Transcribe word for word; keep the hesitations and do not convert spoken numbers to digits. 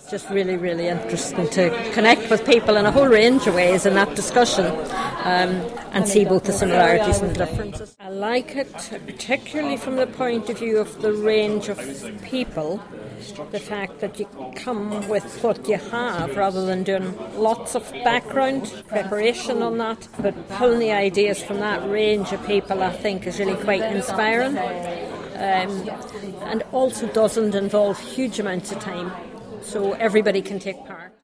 just really, really interesting to connect with people in a whole range of ways in that discussion um, and see both the similarities and the differences. I like it particularly from the point of view of the range of people, the fact that you come with what you have rather than doing lots of background preparation on that, but pulling the ideas from that range of people I think is really quite inspiring. Um, and also doesn't involve huge amounts of time, so everybody can take part.